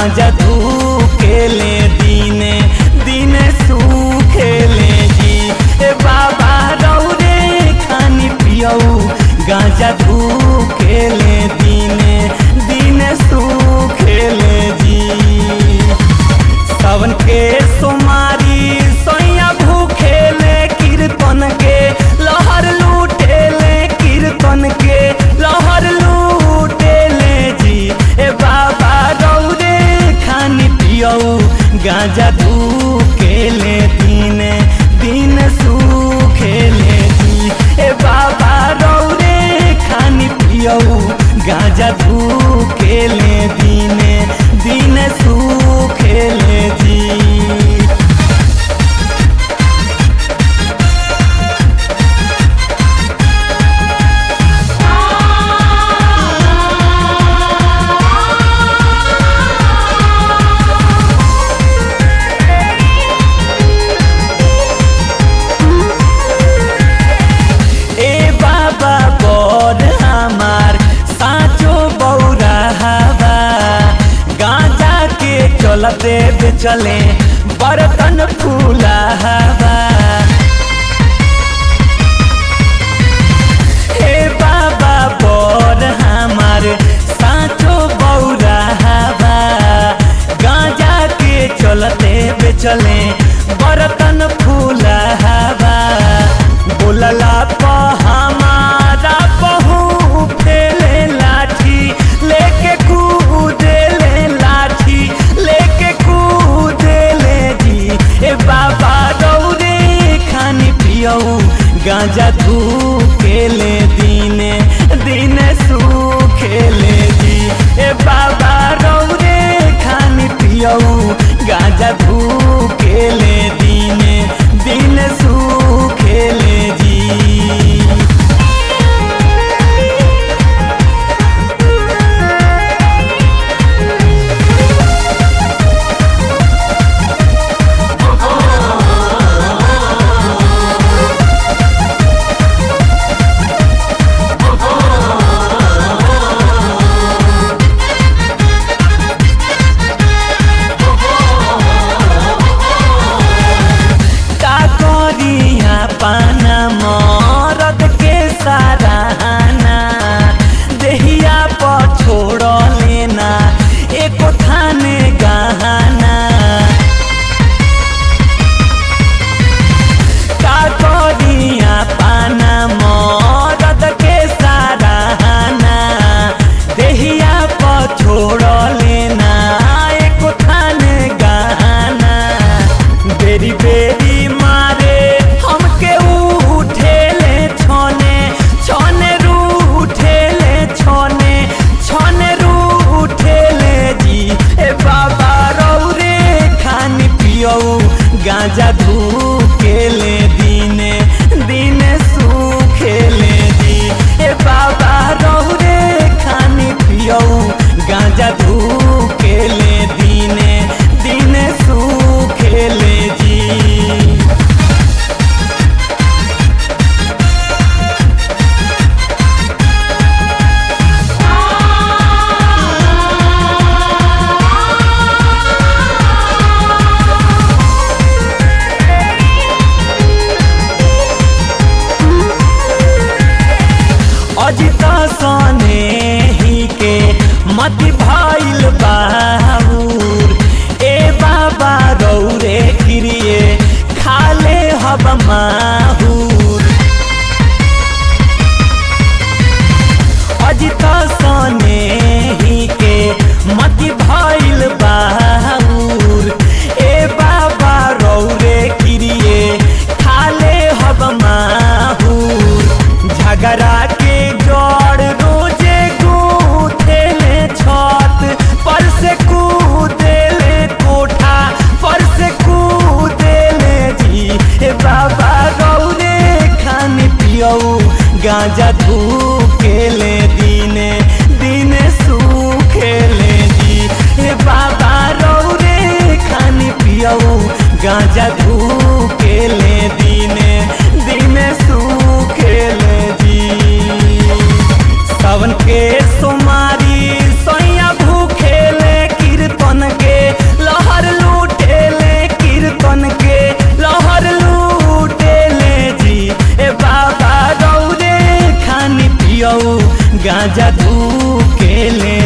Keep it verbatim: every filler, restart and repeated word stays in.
गांजा धूकेले दिने दिने सूखेले जी। ए बाबा रौरे खानी पियऊ गांजा धूकेले दिने दिने सूखेले जी। सावन के सोमारी सोया भूखेले कीर्तन के लहर लूटेले कीर्तन के लहर लूटेले जी। ए बाबा रौरे खानी पियऊ गांजा धूकेले दिने दिन सूखेले जी। ए बाबा रौरे खानी पियऊ गांजा धूकेले दिने दिन सूखेले जी। चलते चले बर्तन फूला हवा। हे बाबा बोर हमार साचो बौरा हवा। गांजा के चलते चले बर्तन फूला हवा। बोलला तो हमारा बहू फेले लाठी लेके कूदेले लाठी लेके कूदेले जी। ए बाबा रौरे खानी पियऊ गांजा धूकेले दिने दिने सूखेले जी। ए बाबा रौरे खानी पियऊ गांजा धूकेले दिने दिने सूखेले जी। पाना मरद के सराहना देहिया पर छोड़ लेना एको थाने गहना। का करिया पाना मरद के सराहना देहिया पर छोड़ लेना एको थाने गहना। बेरी बेरी मारे हमके उठेले छोने छोने रूठेले छोने छोने रूठेले जी। ए बाबा रौरे खानी पियऊ गांजा धूकेले दिने दिने सूखेले जी। ए बाबा रौरे खानी पियऊ गांजा धूकेले दिने दिने सूखेले जी। अजिता सने ही के मति भाइल बाबूर। ए बाबा रौरे किरिए खाले हब माहूर। अजिता सने ही के मति भाइल बाबूर। ए बाबा रौरे किरिए खाले हब माहूर। झगड़ा के जड़ रोजे गूथेले छत पर से कूदेले कोठा पर से कूदेले जी। ए बाबा रौरे खानी पियऊ गांजा धूकेले दिने दिने सूखेले जी। ए बाबा रौरे खानी पियऊ गांजा धूकेले दिने दिने सूखेले जी। सावन के सोमारी सोया भूखेले कीर्तन के पियऊ गांजा धूकेले।